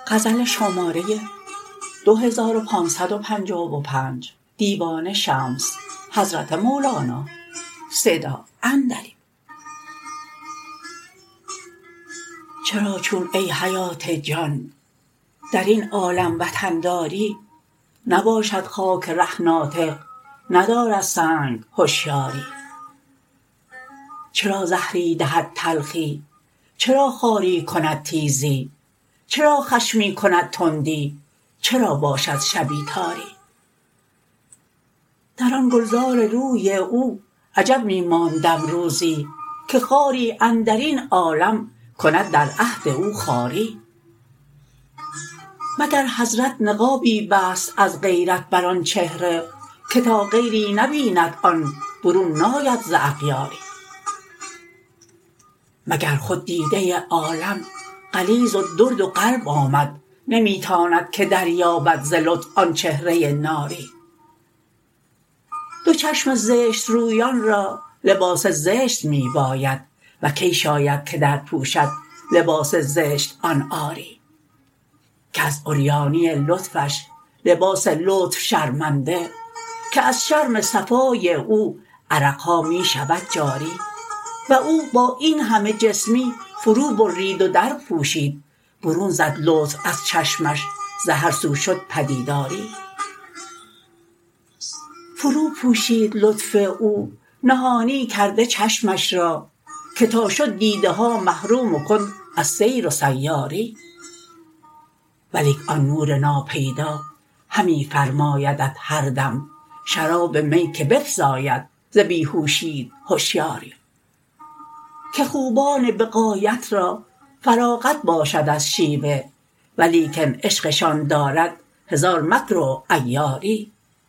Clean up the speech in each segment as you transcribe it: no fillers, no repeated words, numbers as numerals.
غزل شماره 2555 دیوان شمس حضرت مولانا صدا اندریم. چرا چون ای حیات جان در این عالم وطن داری، نباشد خاک ره ناطق ندارد سنگ هشیاری. چرا زهری دهد تلخی، چرا خاری کند تیزی، چرا خشمی کند تندی، چرا باشد شبی تاری. در آن گلزار روی او عجب می ماندم روزی، که خاری اندرین عالم کند در عهد او خاری. مگر حضرت نقابی بست از غیرت بر آن چهره، که تا غیری نبیند آن برون ناید ز اغیاری. مگر خود دیده عالم غلیظ و درد و قلب آمد، نمی تاند که دریابد ز لطف آن چهره ناری. دو چشم زشت رویان را لباس زشت می باید، و کی شاید که در پوشد لباس زشت آن عاری. که از عریانی لطفش لباس لطف شرمنده، که از شرم صفای او عرق ها می شود جاری. و او با این همه جسمی فرو برید و در پوشید، برون زد لطف از چشمش ز هر سو شد پدیداری. فرو پوشید لطف او نهانی کرده چشمش را، که تا شد دیده ها محروم و کند از سیر و سیاری. ولیک آن نور ناپیدا همی فرمایدت هر دم، شراب می که بفزاید ز بی هوشیت هشیاری. که خوبان به غایت را فراغت باشد از شیوه، ولیکن عشقشان دارد هزار مکر و عیاری.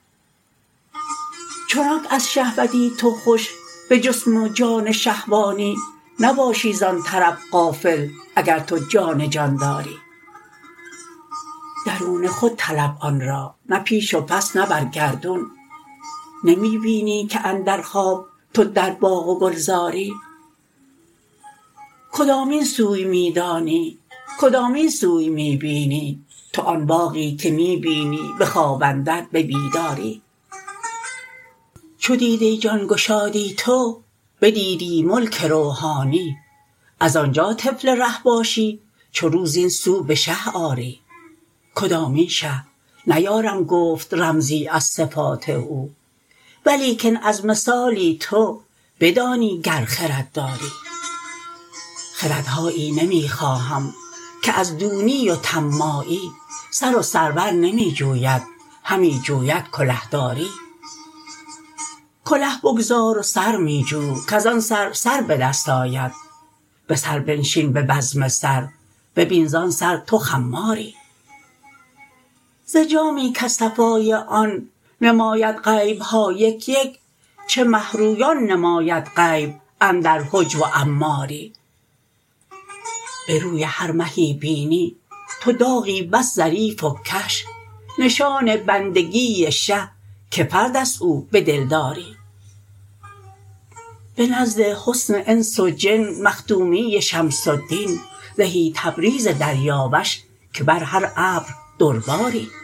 چنانک از شهوتی تو خوش به جسم و جان شهوانی، نباشی زان طرب غافل اگر تو جان جان داری. درون خود طلب آن را، نه پیش و پس نه بر گردون. نمی بینی که اندر خواب تو در باغ و گلزاری. کدامین سوی می دانی، کدامین سوی می بینی، تو آن باغی که می بینی به خواب اندر به بیداری. چو دیده جان گشادی تو، بدیدی ملک روحانی. از آنجا طفل ره باشی چو روز این سو به شه آری. کدامین شه نیارم گفت رمزی از صفات او، ولیکن از مثالی تو بدانی گر خرد داری. خردهایی نمی خواهم که از دونی و طماعی، سر و سرور نمی جوید همی جوید کلهداری. کله بگذار و سر می جو، کز آن سر به دست آید. به سر بنشین به بزم سر، ببین زان سر تو خماری. ز جامی کز صفای آن نماید غیب ها یک یک، چه مه رویان نماید غیب اندر حجب و عماری. به روی هر مهی بینی تو داغی بس ظریف و کش، نشان بندگی شه که فرد است او به دلداری. به نزد حسن انس و جن مخدومی شمس الدین، زهی تبریز دریاوش که بر هر ابر درباری.